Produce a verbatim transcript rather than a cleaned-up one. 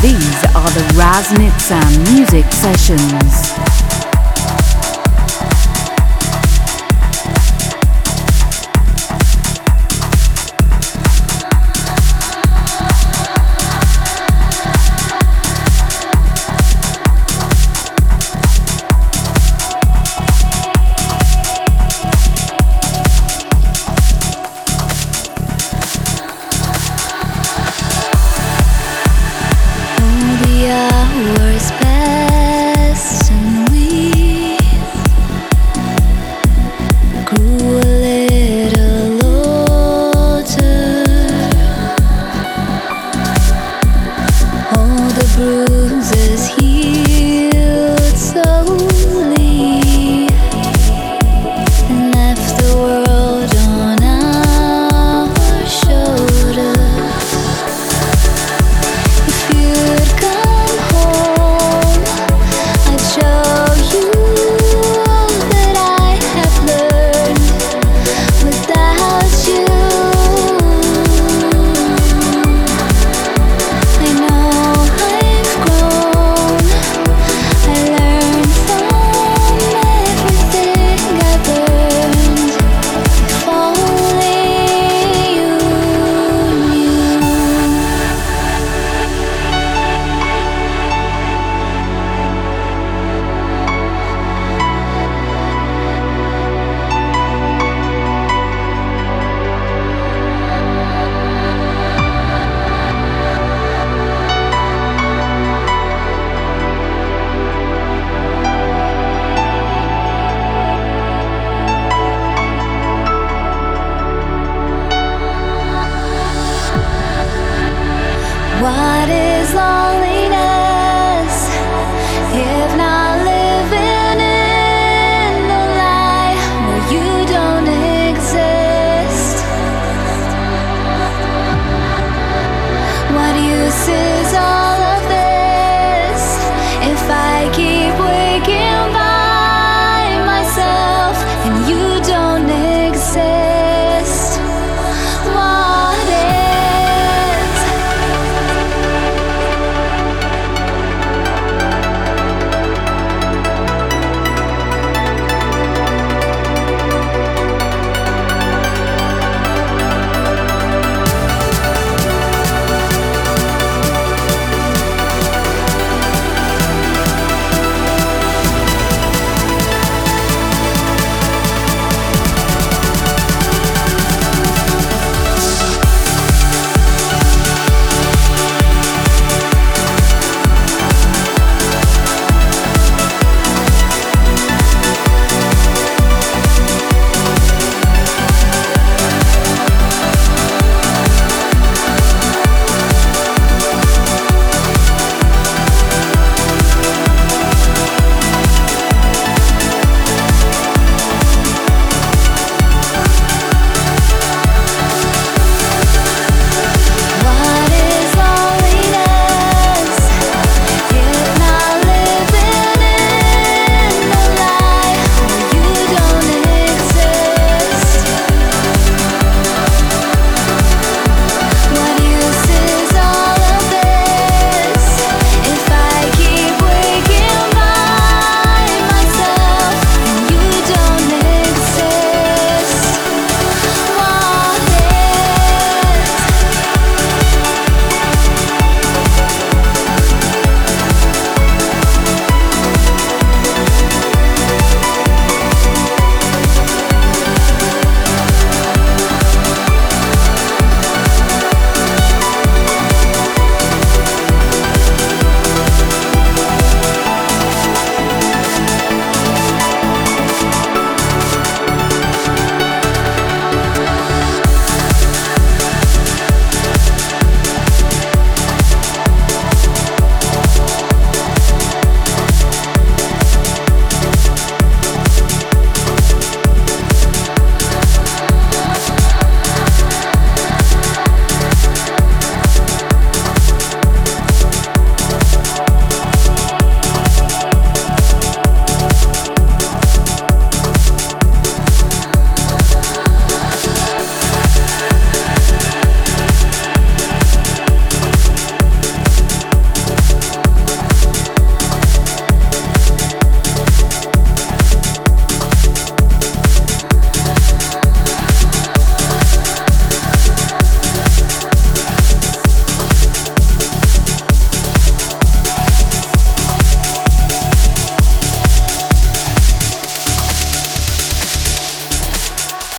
These are the Raznitsan Music Sessions. Hours passed and we grew a little older. All the bruises healed slowly and left the world on our shoulders. If you'd come home, I'd show you all that I have learned without you. I know I've grown. I learned from everything I've earned. If only you knew. What is loneliness if not living in the lie where you don't exist? What use is